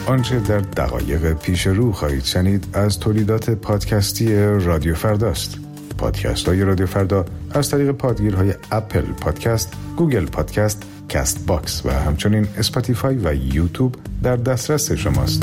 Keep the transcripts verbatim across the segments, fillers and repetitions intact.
آنچه در دقایق پیش رو خواهید شنید از تولیدات پادکستی رادیو فرداست. پادکست های رادیو فردا از طریق پادگیرهای اپل پادکست، گوگل پادکست، کست باکس و همچنین اسپاتیفای و یوتیوب در دسترس شماست.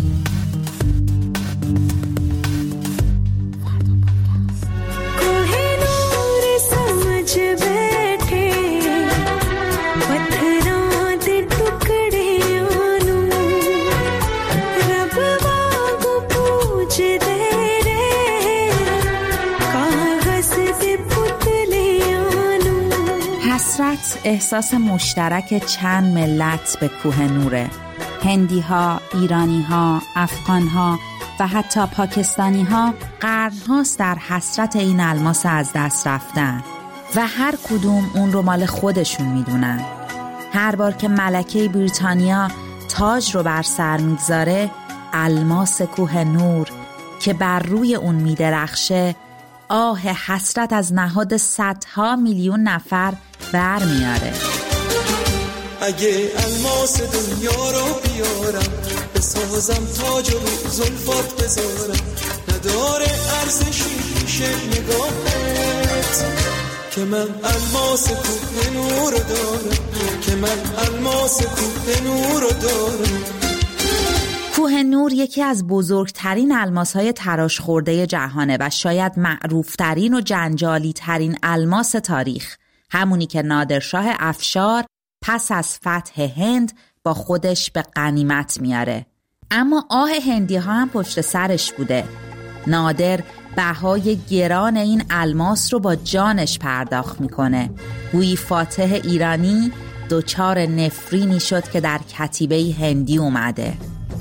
حسرت احساس مشترک چند ملت به کوه نوره. هندی ها، ایرانی ها، افغان ها و حتی پاکستانی ها قرن هاست در حسرت این الماس از دست رفتن و هر کدوم اون رو مال خودشون میدونن. هر بار که ملکه بریتانیا تاج رو بر سر میگذاره، الماس کوه نور که بر روی اون میدرخشه آه حسرت از نهاد صدها میلیون نفر بر میاره. اگه الماس دنیا رو بیارم، بسازم تاج و زلفات بذارم، نداره ارزشی پیش نگاهت که من الماس کوه نور دارم، که من الماس کوه نور دارم. کوه نور یکی از بزرگترین الماس‌های تراش خورده جهانه و شاید معروفترین و جنجالی ترین الماس تاریخ، همونی که نادرشاه افشار پس از فتح هند با خودش به غنیمت میاره. اما آه هندی ها هم پشت سرش بوده. نادر بهای گران این الماس رو با جانش پرداخت میکنه. گویی فاتح ایرانی دوچار نفرینی شد که در کتیبه هندی اومده.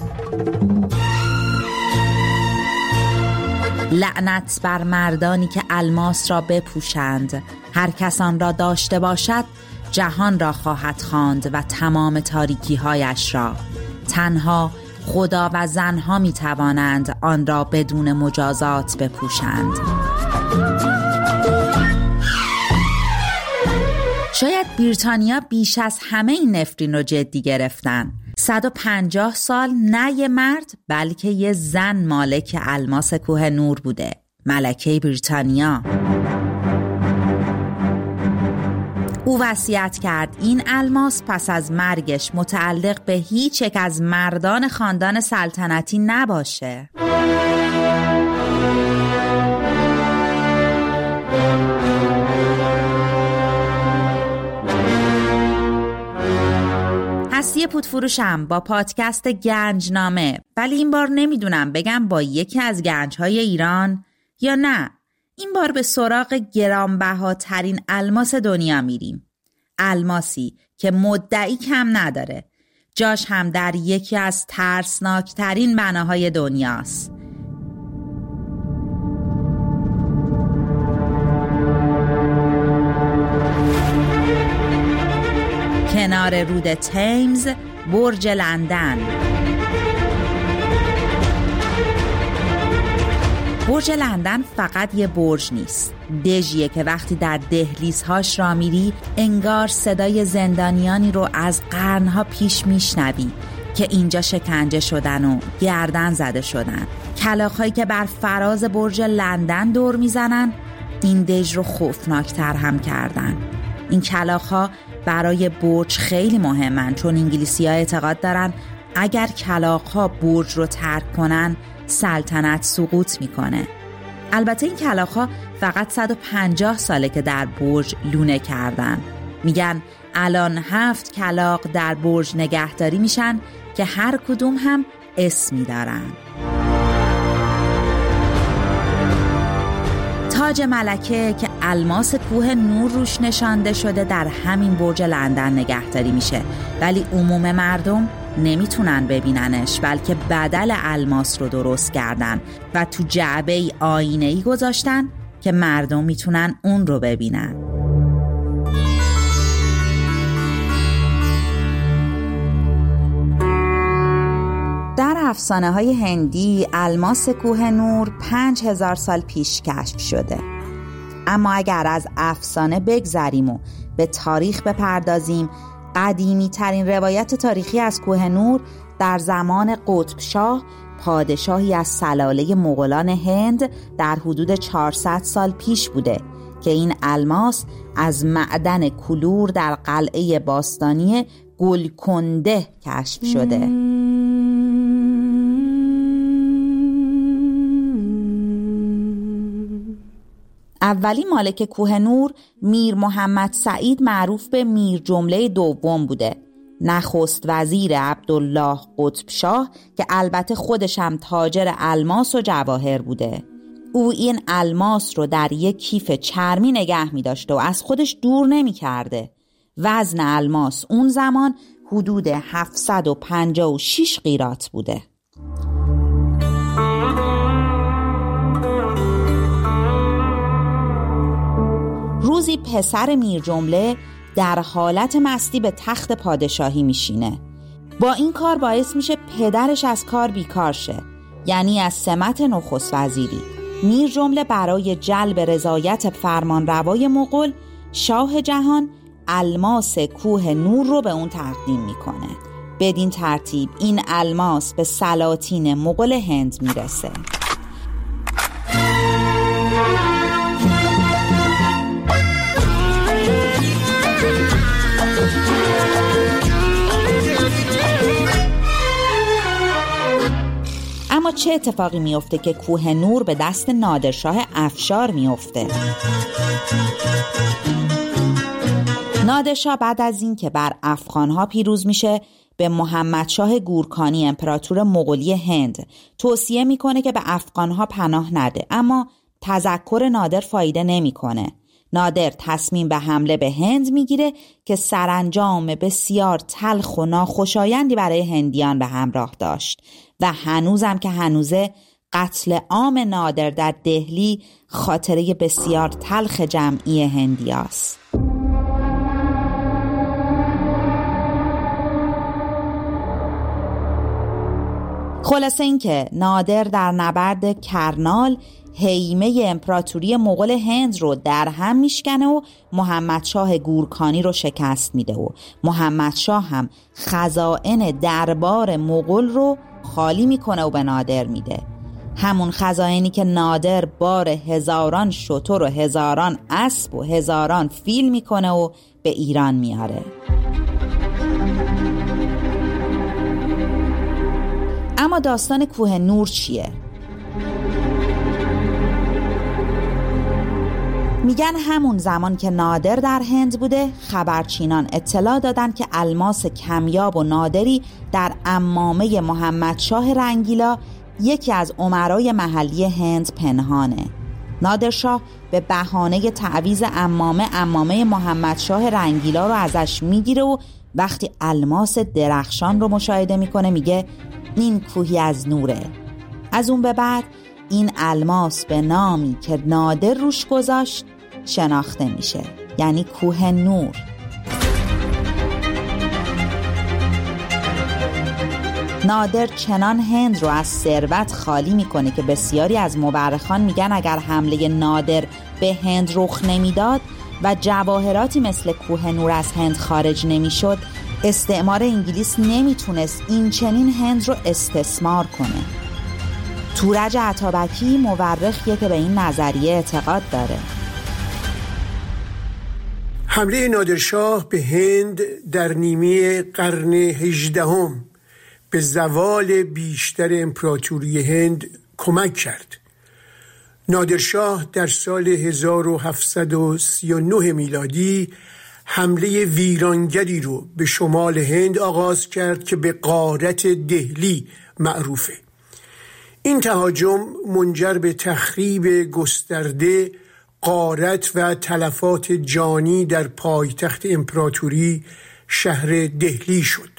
لعنت بر مردانی که الماس را بپوشند، هر کس آن را داشته باشد جهان را خواهد خواند و تمام تاریکی هایش را. تنها خدا و زنها می توانند آن را بدون مجازات بپوشند. شاید بریتانیا بیش از همه این نفرین رو جدی گرفتن. صد و پنجاه سال نه یه مرد بلکه یه زن مالک الماس کوه نور بوده، ملکه بریتانیا. او وصیت کرد این الماس پس از مرگش متعلق به هیچ یک از مردان خاندان سلطنتی نباشه. هستی پودفروشم با پادکست گنجنامه، ولی این بار نمیدونم بگم با یکی از گنجهای ایران یا نه. این بار به سراغ گرانبهاترین الماس دنیا میریم. الماسی که مدعی کم نداره، جاش هم در یکی از ترسناکترین بناهای دنیاست. کنار رود تیمز، برج لندن. برج لندن فقط یه برج نیست، دژیه که وقتی در دهلیزهاش را میری انگار صدای زندانیانی رو از قرنها پیش میشنوی که اینجا شکنجه شدن و گردن زده شدن. کلاغ‌هایی که بر فراز برج لندن دور میزنن این دژ رو خوفناکتر هم کردن. این کلاغ‌ها برای برج خیلی مهمن، چون انگلیسی‌ها اعتقاد دارن اگر کلاغ‌ها برج رو ترک کنن سلطنت سقوط میکنه. البته این کلاغ‌ها فقط صد و پنجاه ساله که در برج لونه کردن. میگن الان هفت کلاغ در برج نگهداری میشن که هر کدوم هم اسمی دارن. تاج ملکه که الماس کوه نور روش نشانده شده در همین برج لندن نگهداری میشه، ولی عموم مردم نمیتونن ببیننش، بلکه بدل الماس رو درست کردن و تو جعبه آینه‌ای گذاشتن که مردم میتونن اون رو ببینن. در افسانه های هندی الماس کوه نور پنج هزار سال پیش کشف شده. اما اگر از افسانه بگذریم و به تاریخ بپردازیم، قدیمی ترین روایت تاریخی از کوه نور در زمان قطب شاه، پادشاهی از سلاله مغولان هند، در حدود چهارصد سال پیش بوده که این الماس از معدن کلور در قلعه باستانی گولکنده کشف شده. اولی مالک کوه نور میر محمد سعید معروف به میر جمله دوم بوده، نخست وزیر عبدالله قطب شاه که البته خودش هم تاجر الماس و جواهر بوده. او این الماس رو در یک کیف چرمی نگه می داشته و از خودش دور نمی کرده. وزن الماس اون زمان حدود هفتصد و پنجاه و شش قیراط بوده. روزی پسر میر جمله در حالت مستی به تخت پادشاهی میشینه. با این کار باعث میشه پدرش از کار بیکار شه، یعنی از سمت نخست وزیری. میر جمله برای جلب رضایت فرمانروای مغول، شاه جهان الماس کوه نور رو به اون تقدیم میکنه. بدین ترتیب این الماس به سلاطین مغول هند میرسه. اما چه اتفاقی میفته که کوه نور به دست نادرشاه افشار میفته؟ نادرشاه بعد از این که بر افغانها پیروز میشه، به محمدشاه گورکانی امپراتور مغولی هند توصیه میکنه که به افغانها پناه نده، اما تذکر نادر فایده نمیکنه. نادر تصمیم به حمله به هند میگیره که سرانجام بسیار تلخ و ناخوشایندی برای هندیان به همراه داشت و هنوزم که هنوزه قتل عام نادر در دهلی خاطره بسیار تلخ جمعی هندیاست. خلاصه این که نادر در نبرد کرنال هیمه امپراتوری مغول هند رو در هم میشکنه و محمدشاه گورکانی رو شکست میده و محمدشاه هم خزائن دربار مغول رو خالی میکنه و به نادر میده. همون خزائنی که نادر بار هزاران شتر و هزاران اسب و هزاران فیل میکنه و به ایران میاره. اما داستان کوه نور چیه؟ میگن همون زمان که نادر در هند بوده، خبرچینان اطلاع دادن که الماس کمیاب و نادری در عمامه محمدشاه رنگیلا، یکی از امرای محلی هند، پنهانه. نادرشاه به بهانه تعویض عمامه عمامه محمدشاه رنگیلا رو ازش میگیره و وقتی الماس درخشان رو مشاهده میکنه میگه این کوهی از نوره. از اون به بعد این الماس به نامی که نادر روش گذاشت شناخته میشه، یعنی کوه نور. نادر چنان هند رو از ثروت خالی میکنه که بسیاری از مورخان میگن اگر حمله نادر به هند رخ نمیداد و جواهراتی مثل کوه نور از هند خارج نمیشد، استعمار انگلیس نمیتونست این چنین هند رو استثمار کنه. تورج عطابکی مورخیه که به این نظریه اعتقاد داره. حمله نادرشاه به هند در نیمه قرن هجدهم به زوال بیشتر امپراتوری هند کمک کرد. نادرشاه در سال هزار و هفتصد و سی و نه میلادی حمله ویرانگری رو به شمال هند آغاز کرد که به غارت دهلی معروفه. این تهاجم منجر به تخریب گسترده، غارت و تلفات جانی در پایتخت امپراتوری شهر دهلی شد.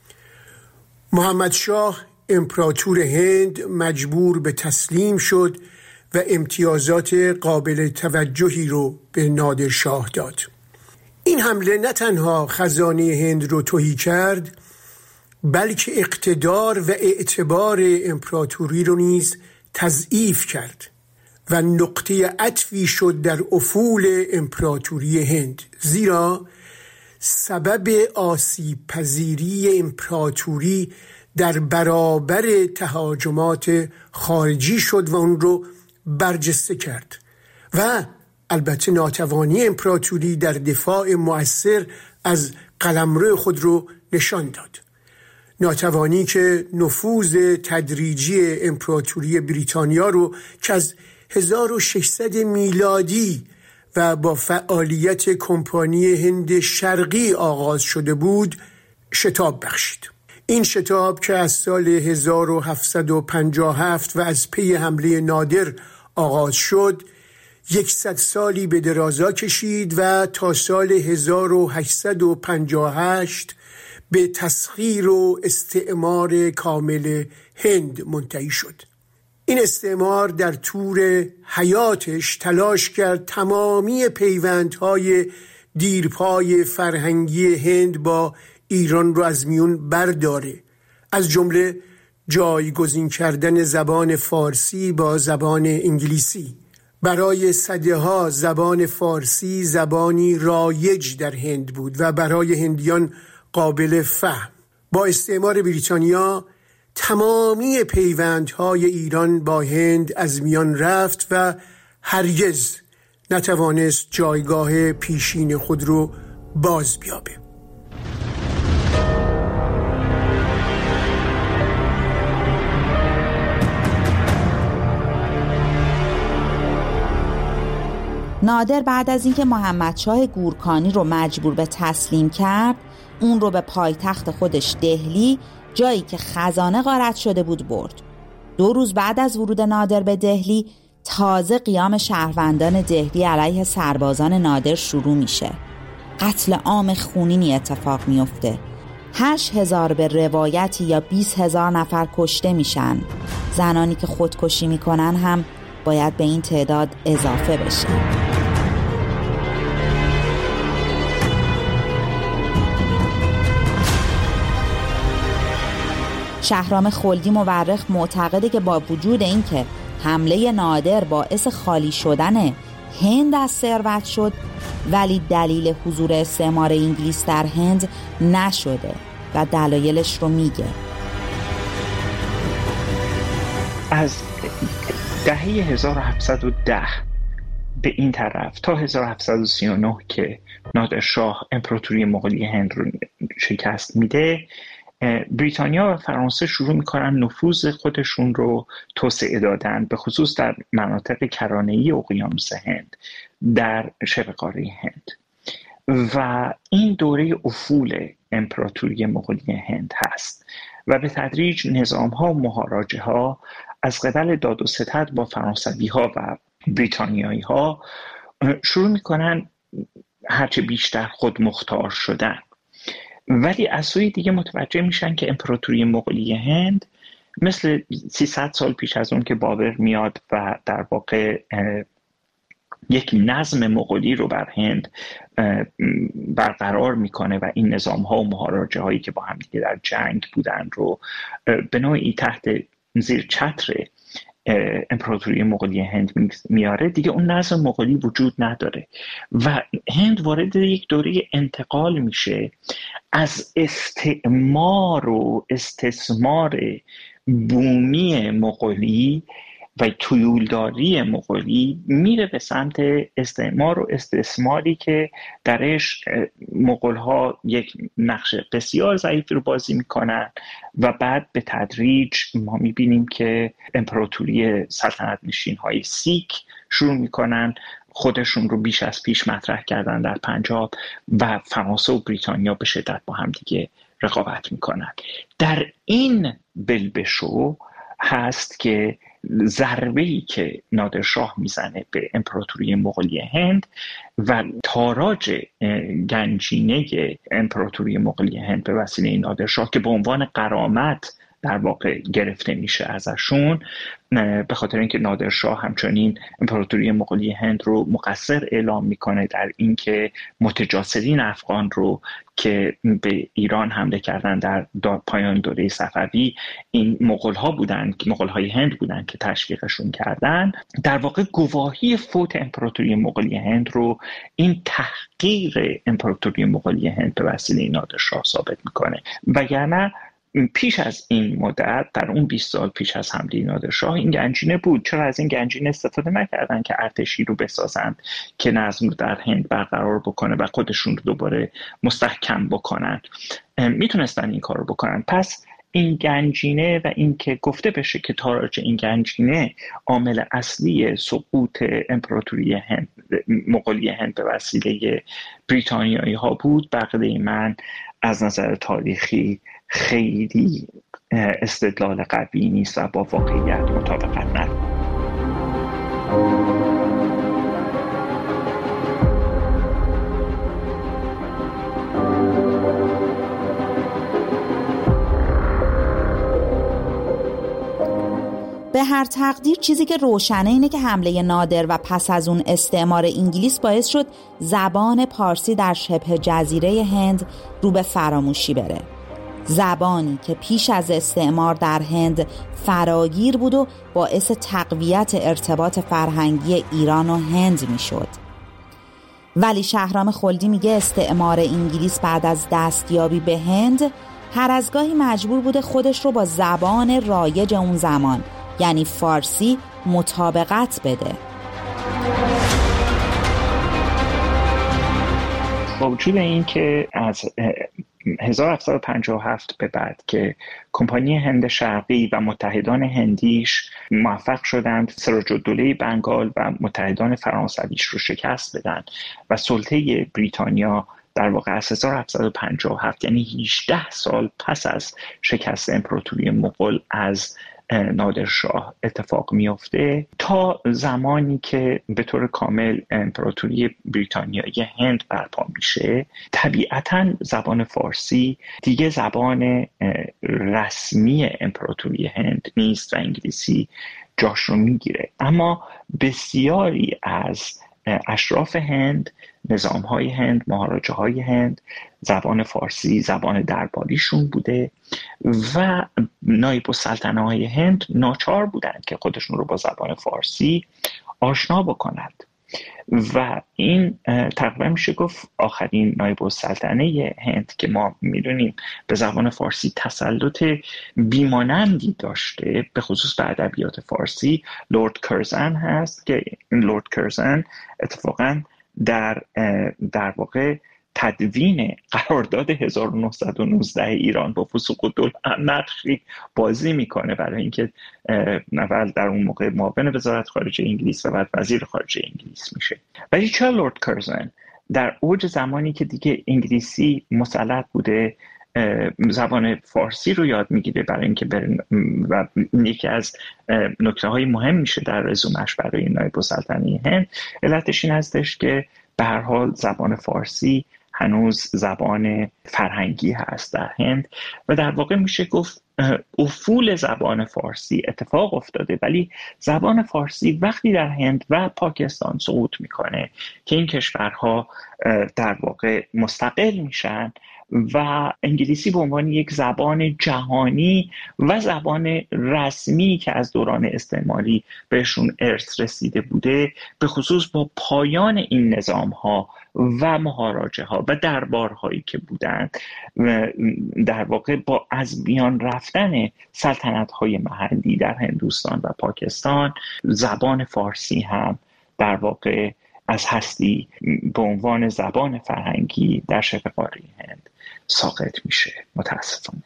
محمدشاه امپراتور هند مجبور به تسلیم شد و امتیازات قابل توجهی رو به نادرشاه داد. این حمله نه تنها خزانه هند رو تهی کرد، بلکه اقتدار و اعتبار امپراتوری رو نیز تضعیف کرد و نقطه عطفی شد در افول امپراتوری هند، زیرا سبب آسیب پذیری امپراتوری در برابر تهاجمات خارجی شد و اون رو برجسته کرد و البته ناتوانی امپراتوری در دفاع مؤثر از قلمرو خود رو نشان داد. ناتوانی که نفوذ تدریجی امپراتوری بریتانیا رو که از هزار و ششصد میلادی و با فعالیت کمپانی هند شرقی آغاز شده بود شتاب بخشید. این شتاب که از سال هزار و هفتصد و پنجاه و هفت و از پی حمله نادر آغاز شد یکصد سالی به درازا کشید و تا سال هزار و هشتصد و پنجاه و هشت به تسخیر و استعمار کامل هند منتهی شد. این استعمار در طول حیاتش تلاش کرد تمامی پیوندهای دیرپای فرهنگی هند با ایران رو از میون برداره، از جمله جایگزین کردن زبان فارسی با زبان انگلیسی. برای صده‌ها زبان فارسی زبانی رایج در هند بود و برای هندیان قابل فهم. با استعمار بریتانیا تمامی پیوندهای ایران با هند از میان رفت و هرگز نتوانست جایگاه پیشین خود رو باز بیابه. نادر بعد از اینکه محمدشاه گورکانی رو مجبور به تسلیم کرد، اون رو به پایتخت خودش دهلی، جایی که خزانه غارت شده بود، برد. دو روز بعد از ورود نادر به دهلی، تازه قیام شهروندان دهلی علیه سربازان نادر شروع میشه. قتل عام خونینی اتفاق میفته. هشت هزار به روایتی یا بیست هزار نفر کشته میشن. زنانی که خودکشی میکنن هم باید به این تعداد اضافه بشه. شهرام خلدی مورخ معتقده که با وجود این که حمله نادر باعث خالی شدن هند از ثروت شد، ولی دلیل حضور استعمار انگلیس در هند نشده و دلایلش رو میگه. از دهه هزار و هفتصد و ده به این طرف تا هزار و هفتصد و سی و نه که نادرشاه امپراتوری مغولی هند رو شکست میده، بریتانیا و فرانسه شروع میکنن نفوذ خودشون رو توسعه دادن، به خصوص در مناطق کرانه‌ای اقیانوس هند در شبه قاره هند. و این دوره افول امپراتوری مغولی هند هست و به تدریج نظام‌ها و مهاراجه‌ها از قبل داد و ستد با فرانسوی‌ها و بریتانیایی‌ها شروع میکنن هرچه بیشتر خود مختار شدن، ولی از سوی دیگه متوجه میشن که امپراتوری مغولی هند مثل سیصد سال پیش از اون که بابر میاد و در واقع یک نظم مغولی رو بر هند برقرار میکنه و این نظام ها و مهاراجه هایی که با هم دیگه در جنگ بودن رو به نوعی تحت زیر چتر امپراتوری مغولی هند میاره، دیگه اون نظم مغولی وجود نداره و هند وارد یک دوره انتقال میشه از استعمار و استثمار بومی مغولی و تویولداری مغولی، میره به سمت استعمار و استثماری که درش مغول‌ها یک نقش بسیار ضعیفی رو بازی میکنن و بعد به تدریج ما میبینیم که امپراتوری سلطنت نشین‌های سیک شروع میکنن خودشون رو بیش از پیش مطرح کردن در پنجاب و فرانسه و بریتانیا به شدت با هم دیگه رقابت میکنن. در این بلبشو هست که ضربه‌ای که نادرشاه میزنه به امپراتوری مغولی هند و تاراج گنجینه امپراتوری مغولی هند به وسیله نادرشاه که به عنوان غرامت در واقع گرفته میشه ازشون، به خاطر اینکه نادرشاه همچنین امپراتوری مغولی هند رو مقصر اعلام میکنه در اینکه متجاسرین افغان رو که به ایران حمله کردن در پایان دوره صفوی این مغول‌ها بودن که مغول‌های هند بودن که تشویقشون کردن، در واقع گواهی فوت امپراتوری مغولی هند رو این تحقیر امپراتوری مغولی هند به وسیله نادرشاه ثابت میکنه. وگرنه پیش از این مدت، در اون بیست سال پیش از حمله نادرشاه، این گنجینه بود. چرا از این گنجینه استفاده نکردن که ارتشی رو بسازند که نظم رو در هند برقرار بکنه و خودشون رو دوباره مستحکم بکنن؟ میتونستن این کار رو بکنن. پس این گنجینه و این که گفته بشه که تاراج این گنجینه عامل اصلی سقوط امپراتوری هند، مغولی هند به وسیله بریتانیایی ها بود، بقیده من از نظر تاریخی خیلی استدلال قوی نیست و با واقعیت مطابقت نداره. به هر تقدیر چیزی که روشنه اینه که حمله نادر و پس از اون استعمار انگلیس باعث شد زبان پارسی در شبه جزیره هند رو به فراموشی بره. زبانی که پیش از استعمار در هند فراگیر بود و باعث تقویت ارتباط فرهنگی ایران و هند می شد. ولی شهرام خلدی میگه استعمار انگلیس بعد از دستیابی به هند هر از گاهی مجبور بوده خودش رو با زبان رایج اون زمان یعنی فارسی مطابقت بده. با وجود این که از هزار و هفتصد و پنجاه و هفت به بعد که کمپانی هند شرقی و متحدان هندیش موفق شدند سراج الدوله بنگال و متحدان فرانسویش رو شکست بدن و سلطه بریتانیا در واقع از هزار و هفتصد و پنجاه و هفت یعنی هجده سال پس از شکست امپراتوری مغول از نادرشاه اتفاق میفته، تا زمانی که به طور کامل امپراتوری بریتانیایی هند برپا میشه، طبیعتاً زبان فارسی دیگه زبان رسمی امپراتوری هند نیست و انگلیسی جاش رو میگیره. اما بسیاری از اشراف هند، نظام‌های هند، مهاراجاهای هند زبان فارسی زبان درباریشون بوده و نایب السلطنه های هند ناچار بودند که خودشون رو با زبان فارسی آشنا بکنند و این تقریبا میشه گفت آخرین نایب السلطنه هند که ما میدونیم به زبان فارسی تسلط بیمانندی داشته، به خصوص به ادبیات فارسی، لورد کرزن هست که لورد کرزن اتفاقا در در واقع تدوین قرارداد هزار و نهصد و نوزده ایران با فسوق الدوله نقشی بازی میکنه، برای اینکه اول در اون موقع معاون وزارت خارجه انگلیس و بعد وزیر خارجه انگلیس میشه. ولی چرا لورد کرزن در اوج زمانی که دیگه انگلیسی مسلط بوده زبان فارسی رو یاد میگیره برای اینکه برن و یکی از نکته های مهم میشه در رزومش برای نایب السلطنه هند؟ علتش این هستش که به هر حال زبان فارسی هنوز زبان فرهنگی هست در هند و در واقع میشه گفت افول زبان فارسی اتفاق افتاده، ولی زبان فارسی وقتی در هند و پاکستان سقوط میکنه که این کشورها در واقع مستقل میشن و انگلیسی به عنوان یک زبان جهانی و زبان رسمی که از دوران استعماری بهشون ارث رسیده بوده، به خصوص با پایان این نظام‌ها و مهاراجه ها و دربارهایی که بودند، در واقع با از میان رفتن سلطنت های محلی در هندوستان و پاکستان، زبان فارسی هم در واقع از هستی به عنوان زبان فرهنگی در شبه قاره هند ساقط میشه، متاسفانه.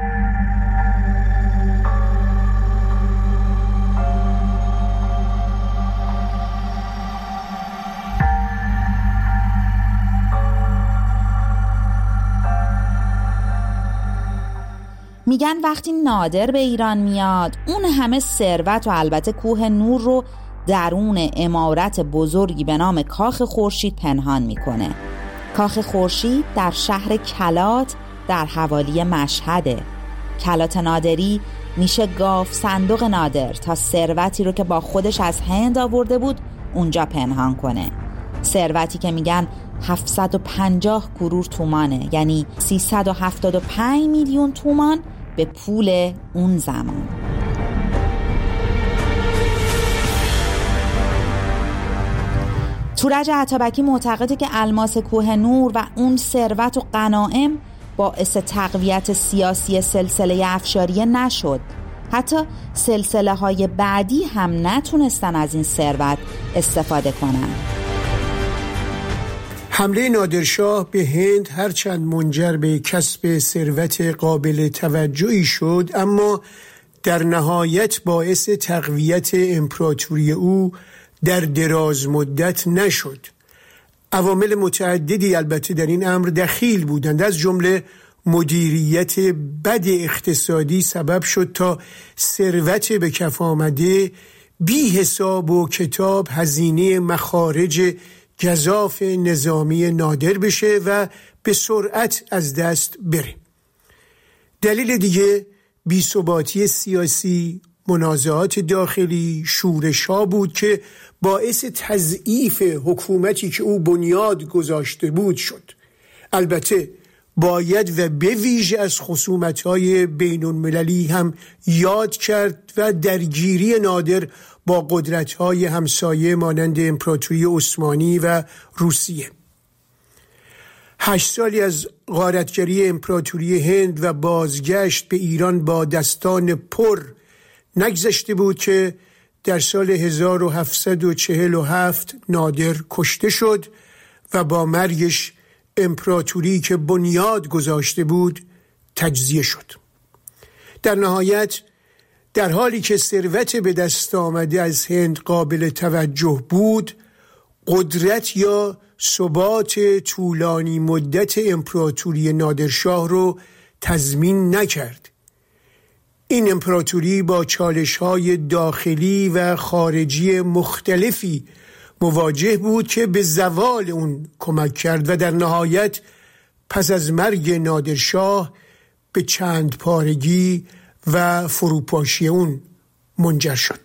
میگن وقتی نادر به ایران میاد اون همه ثروت و البته کوه نور رو درون عمارت بزرگی به نام کاخ خورشید پنهان میکنه. کاخ خورشید در شهر کلات در حوالی مشهده. کلات نادری میشه گاف صندوق نادر تا ثروتی رو که با خودش از هند آورده بود اونجا پنهان کنه. ثروتی که میگن هفتصد و پنجاه کرور تومانه، یعنی سیصد و هفتاد و پنج میلیون تومان به پول اون زمان. تورج عطابکی معتقده که الماس کوه نور و اون ثروت و غنایم باعث تقویت سیاسی سلسله افشاریه نشد. حتی سلسله های بعدی هم نتونستن از این ثروت استفاده کنن. حمله نادرشاه به هند هرچند منجر به کسب ثروت قابل توجهی شد، اما در نهایت باعث تقویت امپراتوری او در دراز مدت نشد. عوامل متعددی البته در این امر دخیل بودند. از جمله مدیریت بد اقتصادی سبب شد تا ثروت به کف آمده بی حساب و کتاب هزینه مخارج گزاف نظامی نادر بشه و به سرعت از دست بره. دلیل دیگه بی‌ثباتی سیاسی، منازعات داخلی، شورش‌ها بود که باعث تضعیف حکومتی که او بنیاد گذاشته بود شد. البته باید و به ویژه از خصومت‌های بین‌المللی هم یاد کرد و درگیری نادر با قدرت‌های همسایه مانند امپراتوری عثمانی و روسیه. هشت سالی از غارتگری امپراتوری هند و بازگشت به ایران با دستان پر نگذشته بود که در سال هزار و هفتصد و چهل و هفت نادر کشته شد و با مرگش امپراتوری که بنیاد گذاشته بود تجزیه شد. در نهایت در حالی که ثروت به دست آمده از هند قابل توجه بود، قدرت یا ثبات طولانی مدت امپراتوری نادرشاه رو تضمین نکرد. این امپراتوری با چالش‌های داخلی و خارجی مختلفی مواجه بود که به زوال اون کمک کرد و در نهایت پس از مرگ نادرشاه به چند پارگی و فروپاشی اون منجر شد.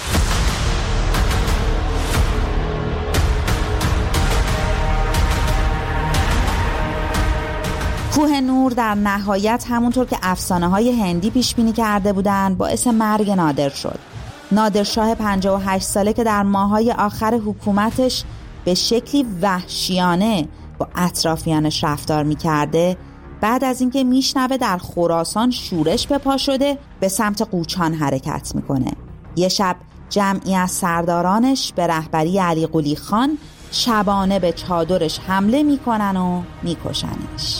کوه نور در نهایت همونطور که افسانه های هندی پیش بینی کرده بودند باعث مرگ نادر شد. نادرشاه پنجاه و هشت ساله که در ماه‌های آخر حکومتش به شکلی وحشیانه با اطرافیانش رفتار می‌کرده، بعد از اینکه میشنوه در خراسان شورش به پا شده به سمت قوچان حرکت میکنه. یه شب جمعی از سردارانش به رهبری علی قلی خان شبانه به چادرش حمله میکنن و میکشنش.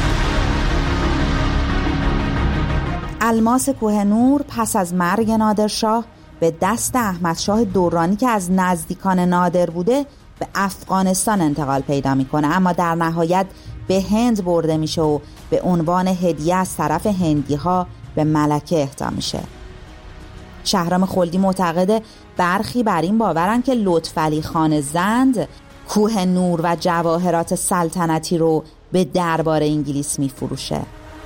الماس کوه نور پس از مرگ نادرشاه به دست احمدشاه دورانی که از نزدیکان نادر بوده به افغانستان انتقال پیدا میکنه، اما در نهایت به هند برده میشه و به عنوان هدیه از طرف هندی ها به ملکه اهدا میشه. شهرام خلدی معتقده برخی بر این باورن که لطفعلی خان زند کوه نور و جواهرات سلطنتی رو به دربار انگلیس میفروشه.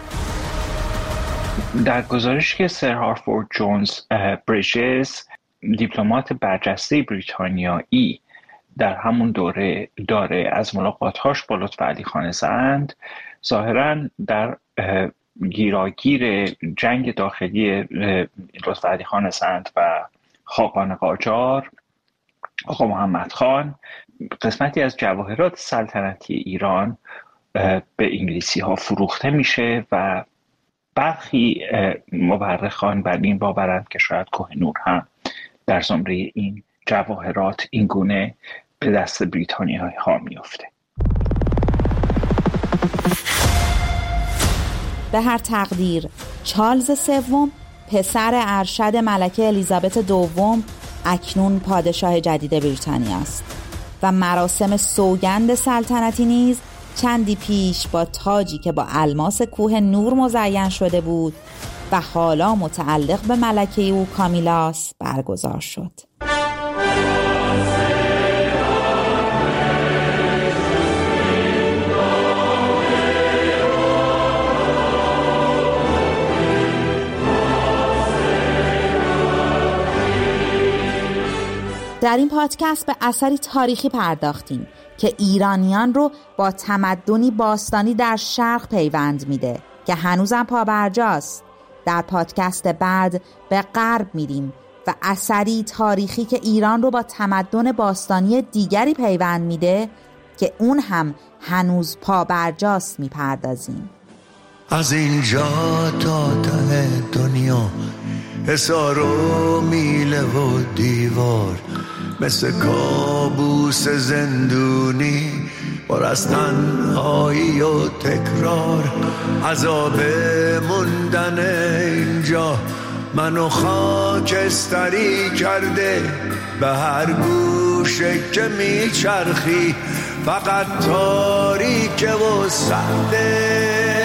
در گزارشی که سر هارفورد جونز بریجز دیپلمات برجسته بریتانیایی در همون دوره داره از ملاقات‌هاش با لطفعلی خان زند، ظاهراً در گیراگیر جنگ داخلی لطفعلی خان زند و خاقان قاجار آقا محمد خان قسمتی از جواهرات سلطنتی ایران به انگلیسی ها فروخته میشه و برخی مورخان بر این باورند که شاید کوه نور هم در زمره این جواهرات این گونه به دست بریتانیایی ها میفته. به هر تقدیر چارلز سوم پسر ارشد ملکه الیزابت دوم اکنون پادشاه جدید بریتانیا است و مراسم سوگند سلطنتی نیز چندی پیش با تاجی که با الماس کوه نور مزین شده بود و حالا متعلق به ملکه او کامیلاس برگزار شد. در این پادکست به اثری تاریخی پرداختیم که ایرانیان رو با تمدنی باستانی در شرق پیوند میده که هنوزم پابرجاست. در پادکست بعد به غرب میریم و اثری تاریخی که ایران رو با تمدن باستانی دیگری پیوند میده که اون هم هنوز پابرجاست میپردازیم. از اینجا تا ته دنیا حصار و میله و دیوار مثل کابوس زندونی پر از تنهایی و تکرار عذاب موندن اینجا منو خاکستری کرده به هر گوشه که میچرخی فقط تاریکه و سخته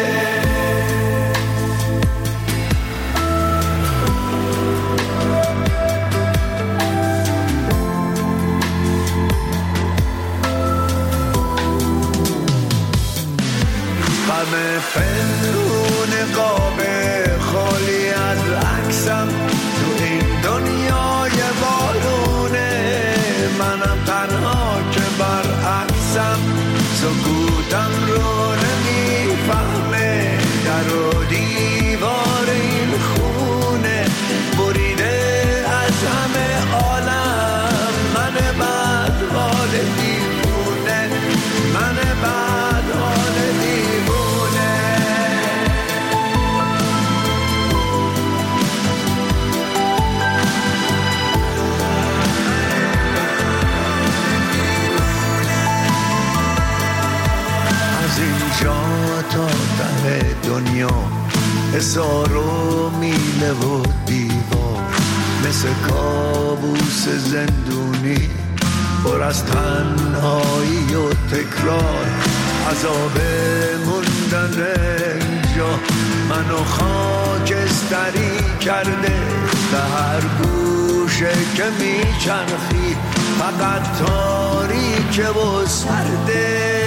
غم پنهون قاب خالی از عکسم تو این دنیای بارونه منم تنها که برعکسم سکوتم رو نمیفهمه در و دیوار این خونه بریده از همه عالم من بد حال دیوونه من بد حال دیوونه اینجا تا ته دنیا حصار و میله و دیوار مثل کابوس زندونی پر از تنهایی و تکرار عذاب موندن اینجا منو خاکستری کرده به هر گوشه که میچرخی فقط تاریکه و سرده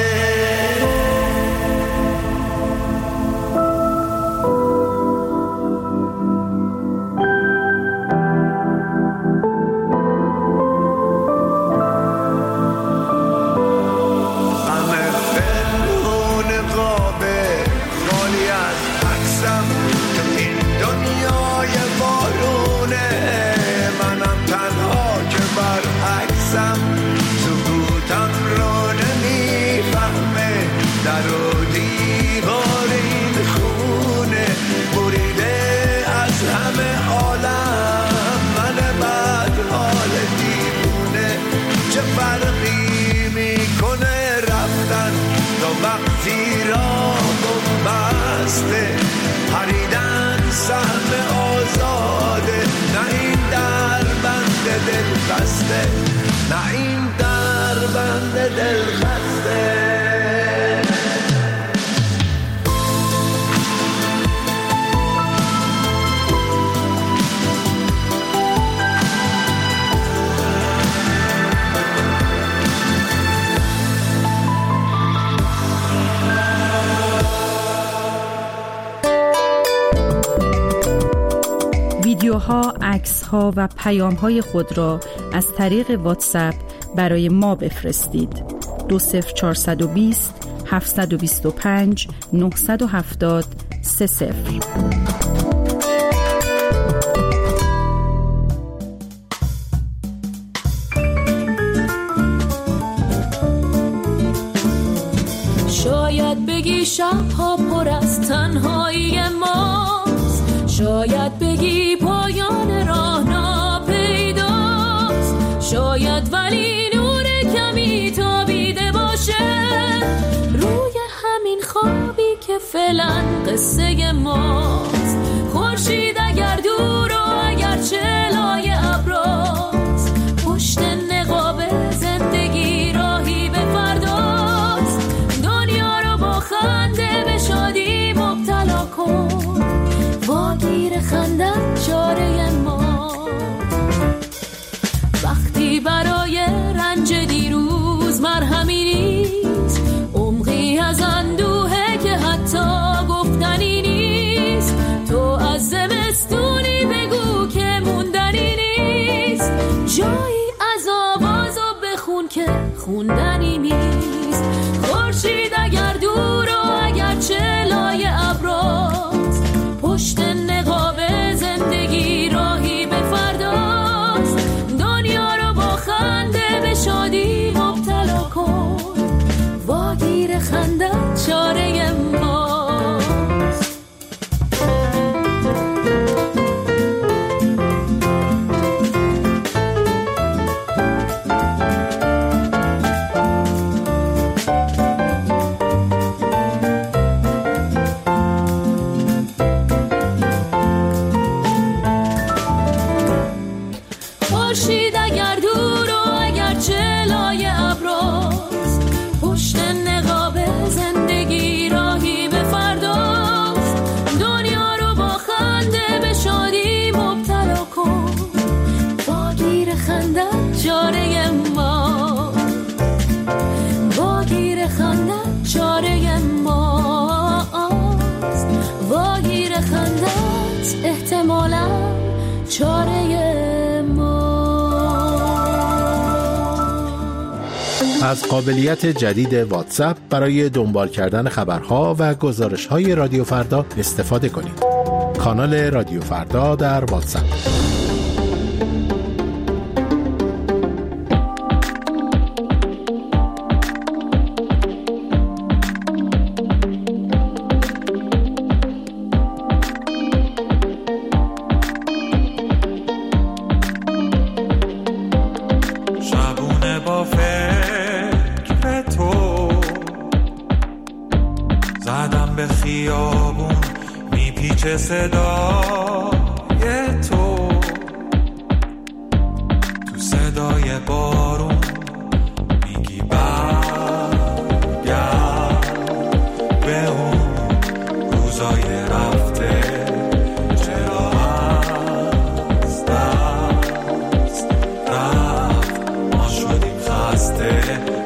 پریدن سهم آزاده نه این در بند دل خسته نه این در بند دل خسته ویدیوها، عکس‌ها و پیام‌های خود را از طریق واتساپ برای ما بفرستید. دو صفر چهارصد و بیست هفتصد و بیست و پنج نهصد و هفتاد سه صفر. شاید بگی شب‌ها پر از تنهایی ماست، شاید بگی پایان راه ناپیداست، شاید ولی نور کمی تابیده باشه روی همین خوابی که فعلا قصه ماست. خورشید اگر دور و اگر چلای ابراست، پشت نقاب زندگی راهی به فرداست. دنیا رو با خنده به شادی مبتلا کن، واگیر خندت چاره ما. وقتی برای رنج دیروز مرهمی نیست، عمقی از اندوهه که حتی گفتنی نیست. تو از زمستونی بگو که موندنی نیست، جایی از آوازو بخون که خوندنی نیست. خورشید اگر دور و اگر چلای ابراست، پشت نقاب زندگی راهی به فرداست. دنیا رو با خنده به شادی مبتلا کن، واگیر خندت چاره ماست. از قابلیت جدید واتساپ برای دنبال کردن خبرها و گزارش‌های رادیو فردا استفاده کنید. کانال رادیو فردا در واتساپ. صدای تو تو صدای بارون میگی برگرد به اون روزای رفته، چرا از دست رفت ما شدیم خسته.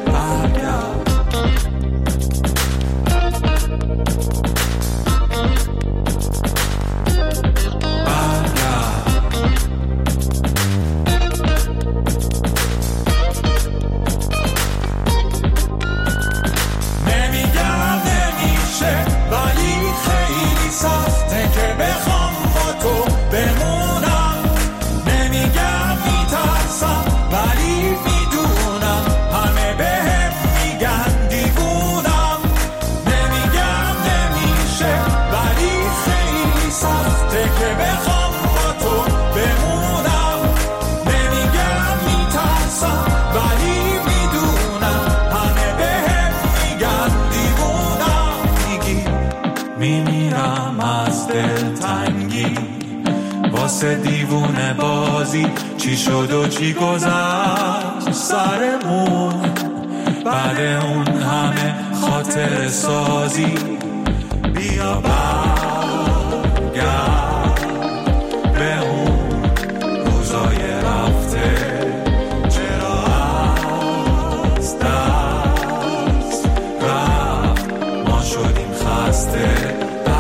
دیوونه بازی چی شد و چی گذشت سرمون، بعد اون همه خاطر سازی بیا برگرد به اون روزای رفته، چرا از دست رفت ما شدیم خسته.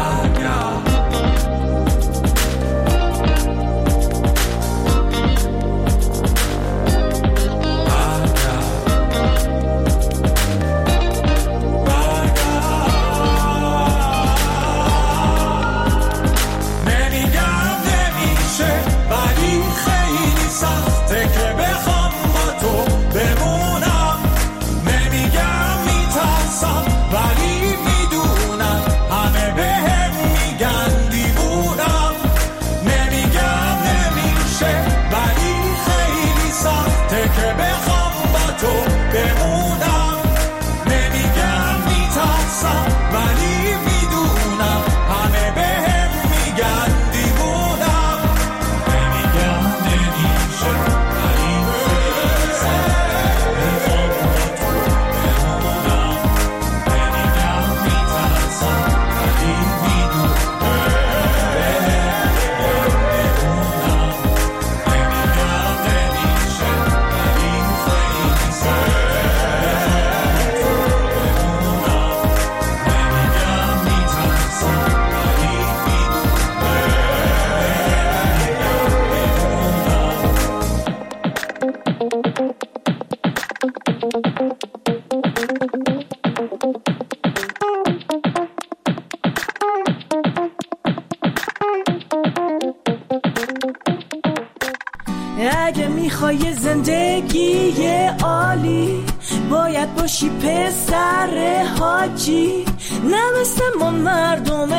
اگه میخوای زندگی عالی باید باشی پسر حاجی، نه مثل ما مردم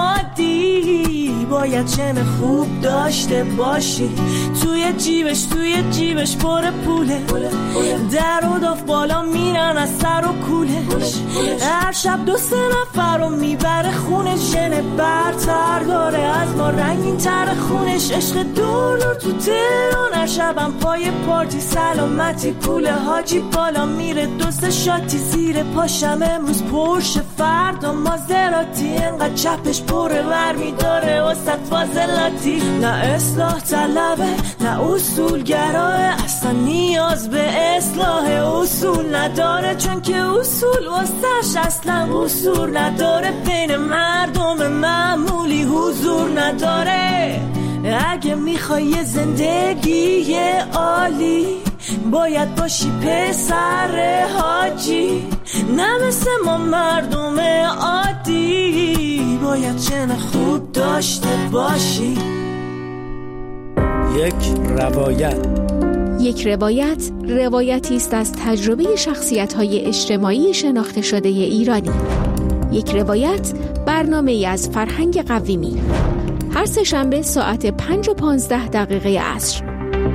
عادی. باید چن خوب داشته باشی، توی جیبش توی جیبش پر پوله، در و داف بالا میرن از سر و کولش، هر شب دو سه نفر رو میبره خونه، ژن برتر داره از ما رنگین تر خونش، عشق دور دور تو تهران، هر شبم پای پارتی سلامتی پول حاجی بالا میره، دوست شاتی زیر پاشم امروز پرش فردا مازراتی، انقدر چپش پره ور میداره وسط فاضلاتی، نه اصلاح طلبه نه اصول گراه، اصلا نیاز به اصلاح اصول نداره، چون که اصول واسش اصلا اصول نداره، بین مردم معمولی حضور نداره. اگه میخوای زندگی عالی باید باشی پسر حاجی، نه مثل ما مردم عادی. باید چن خوب داشته باشی. یک روایت. یک روایت روایتی است از تجربه شخصیت‌های اجتماعی شناخته شده ایرانی. یک روایت برنامه‌ای از فرهنگ قویمی. هر سه شنبه ساعت پنج و پانزده دقیقه عصر.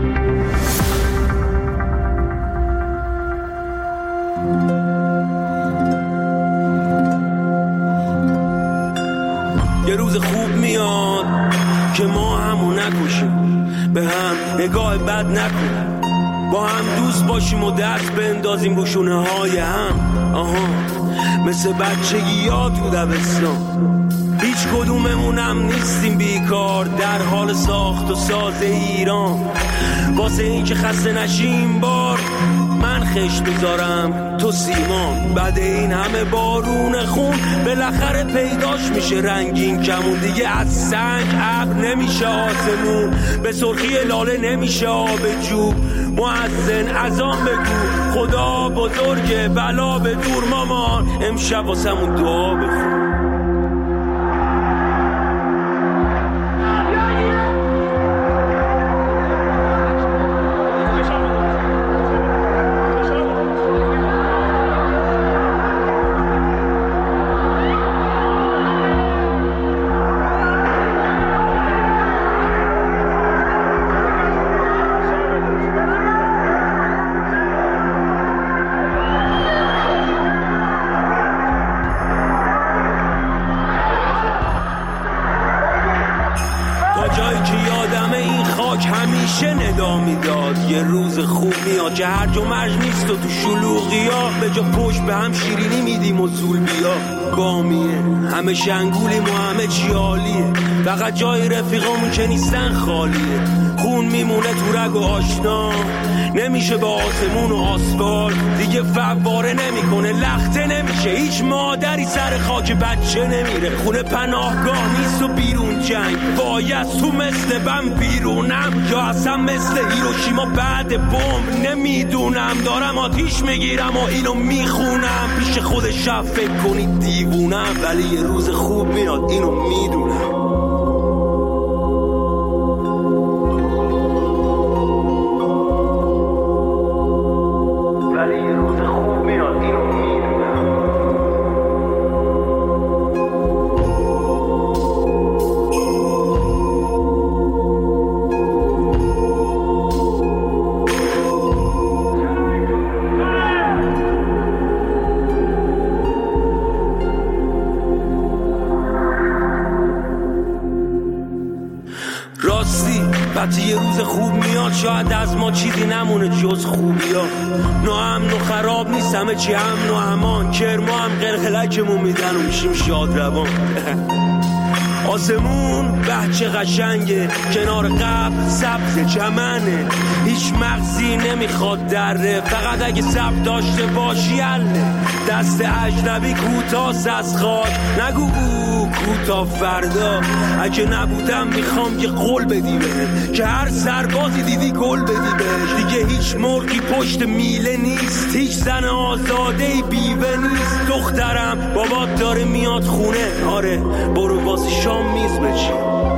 یه روز خوب میاد که ما همو نکشیم، به هم نگاه بد نکنیم، با هم دوست باشیم و دست بندازیم رو شونه های هم. آها مثل بچگی ها تو دبستان، هیچ کدوممونم نیستیم بیکار در حال ساخت و ساز ایران. واسه این که خسته نشیم بار من خشت بذارم تو سیمان. بعد این همه بارون خون بالاخره پیداش میشه رنگین کمون. دیگه از سنگ ابر نمیشه آسمون، به سرخی لاله نمیشه آب جوب. مؤذن اذان بگو خدا بزرگه بلا به دور مامان، امشب واسمون دعا بخون. یه روز خوب میاد که هرج و مرج نیست و تو شلوغی ها به جا پشت به هم شیرینی میدیم و زول بیا. بامیه همه شنگولیم و همه چی عالیه، فقط جای رفیقامون که نیستن خالیه. خون میمونه تو رگ و آشنا، نمیشه با آسمون و آسفال دیگه فواره نمیکنه، لخته نمیشه. هیچ مادری سر خاک بچه نمیره، خونه پناهگاه نیست و بیرون جنگ. باید تو مثل بم بیرونم یا اصلا مثل هیروشیما بعد بمب، نمیدونم. دارم آتیش میگیرم و اینو میخونم، پیش خود شب فکر کنید دیوونم، ولی یه روز خوب میاد اینو میدونم. وقتی یه روز خوب میاد شاید از ما چیزی نمونه جز خوبی ها. ناامن و خراب نیست همه چی امن و امان، کرما هم قلقلکمون میدن و میشیم شاد روان. آسمون بچه قشنگه، کنار قبل سبز چمنه، هیچ مغزی نمیخواد دره، فقط اگه سب داشته باشی حله. دست اجنبی کوتاست از خاک، نگو بو کوتا فردا. اگه نبودم میخوام که قول بدی بهم، که هر سربازی دیدی گل بدی بهش. دیگه هیچ مرغی پشت میله نیست، هیچ زن آزادهی بیوه نیست. دخترم بابات داره میاد خونه، آره برو واسه شام میز بچی.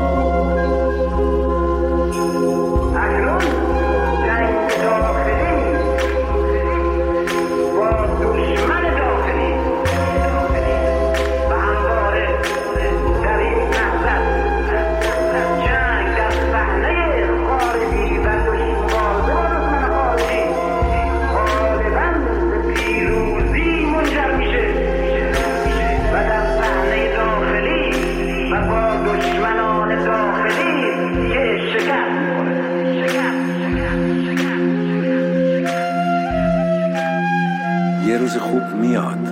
یه روز خوب میاد.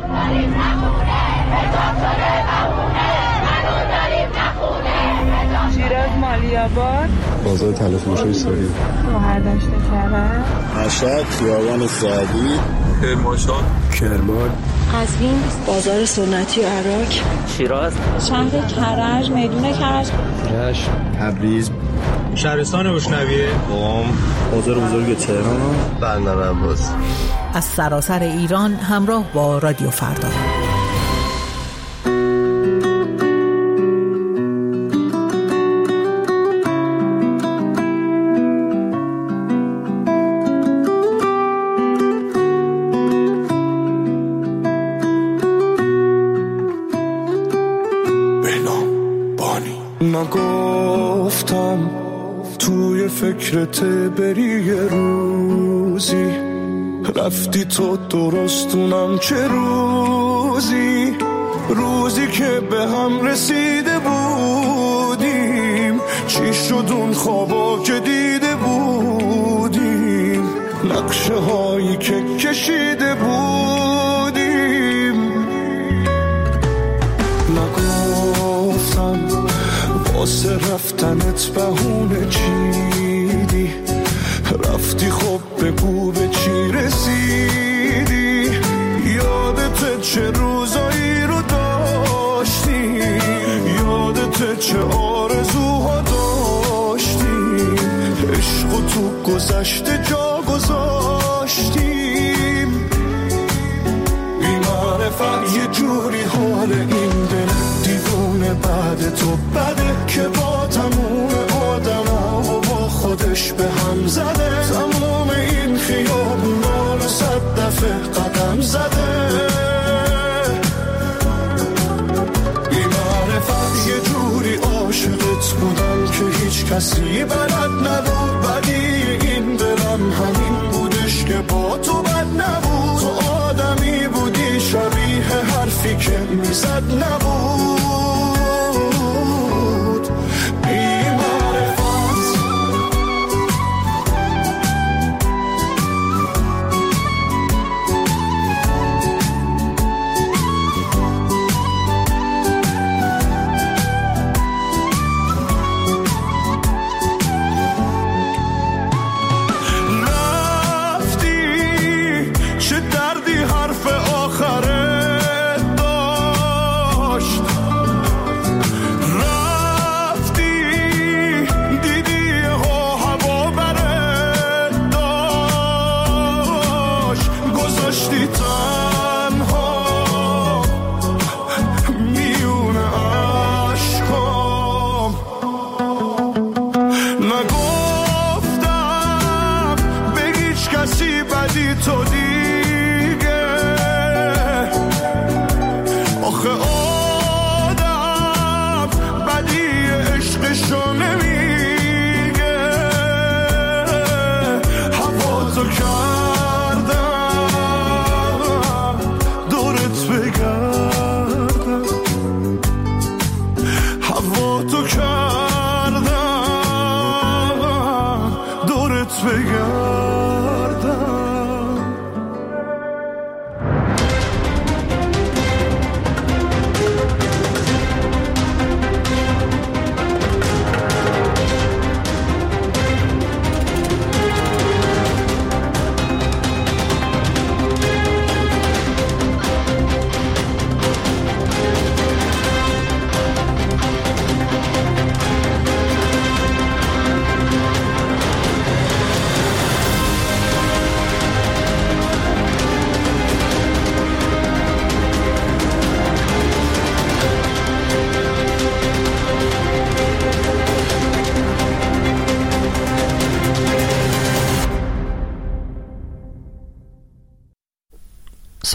شیراز مالی‌آباد، بازار تلفروشی ساری، مهردشت کرد، مشهد خیابان سعدی، کرمانشاه، کرمان، قزوین، بازار سنتی و عراق، شیراز، شهر کرج، میدون کرج، رشت، تبریز، شهرستان روشنویه قم بازار بزرگ تهران بندر عباس. از سراسر ایران همراه با رادیو فردا. نگفتم توی فکرت بری یه روزی، رفتی تو درستونم چه روزی، روزی که به هم رسیده بودیم، چی شد اون خوابا که دیده بودیم، نقشه هایی که کشیده بودیم. نگفتم واسه رفتنت بهونه چیدی، رفتی خب بگو به چی رسیدی، یادت چه روزایی رو داشتی، یادت چه آرزوها داشتیم، عشق و تو گذشته جا گذاشتیم. بی معرفت یه جوری حال این دل دیوونه بعد تو بده که با تموم آدم ها و با خودش به هم زده، تموم این خیابونا رو صد دفعه قدم زده. بی معرفت یه جوری عاشقت بودم که هیچ کسی بلد نبود، بدی این دلم همین بودش که با تو بد نبود، تو آدمی بودی شبیه حرفی که میزد نبود. Time